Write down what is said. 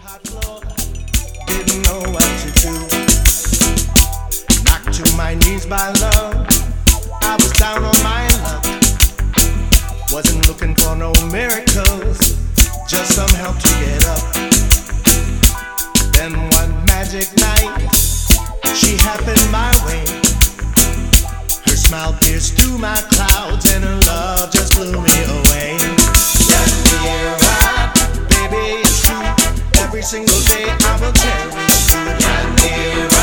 hot floor, didn't know what to do. Knocked to my knees by love, I was down on my luck. Wasn't looking for no miracles, just some help to get up. Then one magic night, she happened my way. Her smile pierced through my clouds and her love just blew me away. Just hear right, baby, it's true. Every single day I will cherish you. Just hear